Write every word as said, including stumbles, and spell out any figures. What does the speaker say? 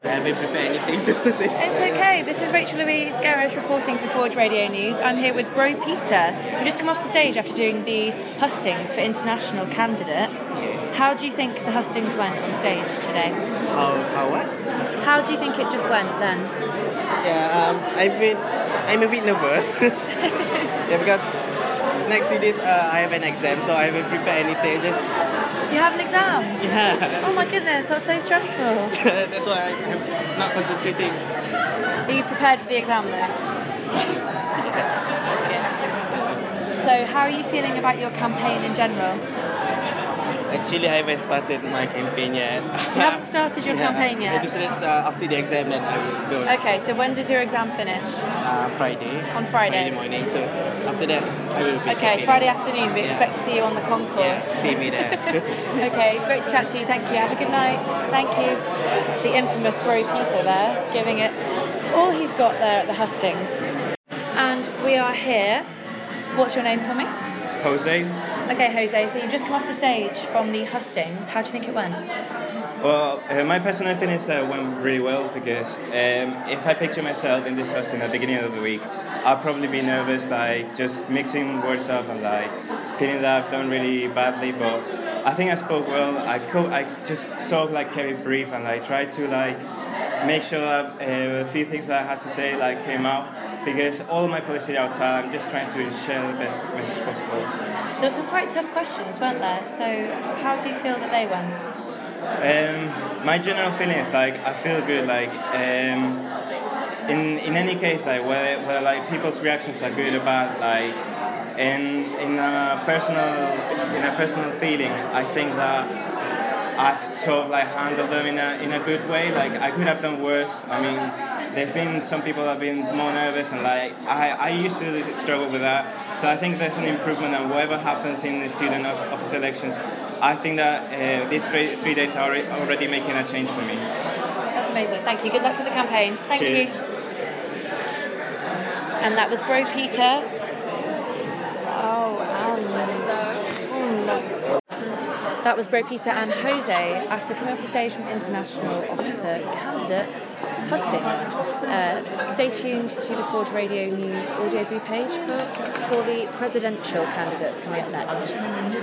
I haven't prepared anything to say. It's okay. This is Rachel Louise Garrosh reporting for Forge Radio News. I'm here with Bro Peter, who just come off the stage after doing the hustings for International Candidate. Yeah. How do you think the hustings went on stage today? How, how what? How do you think it just went then? Yeah, um, I've been, I'm a bit nervous. Yeah, because next to this, uh, I have an exam, so I haven't prepared anything. Just You have an exam? yeah. Oh my goodness, that's so stressful. That's why I'm not concentrating. Are you prepared for the exam though? Yes. So how are you feeling about your campaign in general? Actually, I haven't started my campaign yet. You haven't started your Yeah, campaign yet? I decided uh, after the exam then I will go. Okay, so when does your exam finish? Uh, Friday. On Friday? Friday morning. So after that, I will be. Okay, campaigning. Friday afternoon. We Yeah. expect to see you on the concourse. Yeah, see me there. Okay, great to chat to you. Thank you. Have a good night. Thank you. It's the infamous Bro Peter there, giving it all he's got there at the hustings. And we are here. What's your name for me? Jose. Okay, Jose. So you've just come off the stage from the hustings. How do you think it went? Well, uh, my personal feeling is that it went really well because um, if I picture myself in this hosting at the beginning of the week, I'll probably be nervous, like just mixing words up and like feeling that I've done really badly. But I think I spoke well. I co- I just sort of like kept it brief and like tried to like make sure that uh, a few things that I had to say like came out because all my policy outside, I'm just trying to share the best message possible. There were some quite tough questions, weren't there? So how do you feel that they went? Um, my general feeling is like I feel good. Like um, in in any case, like whether, whether like people's reactions are good or bad, like in in a personal in a personal feeling, I think that I've sort of like handled them in a in a good way. Like I could have done worse. I mean, there's been some people that have been more nervous, and like I, I used to struggle with that. So I think there's an improvement, and whatever happens in the student of, office elections, I think that uh, these three, three days are already making a change for me. That's amazing. Thank you. Good luck with the campaign. Thank Cheers. you. And that was Bro Peter. Oh, and oh no. That was Bro Peter and Jose after coming off the stage from International Officer Candidate hustings. Uh, stay tuned to the Forge Radio News audio boo page for, for the presidential candidates coming up next.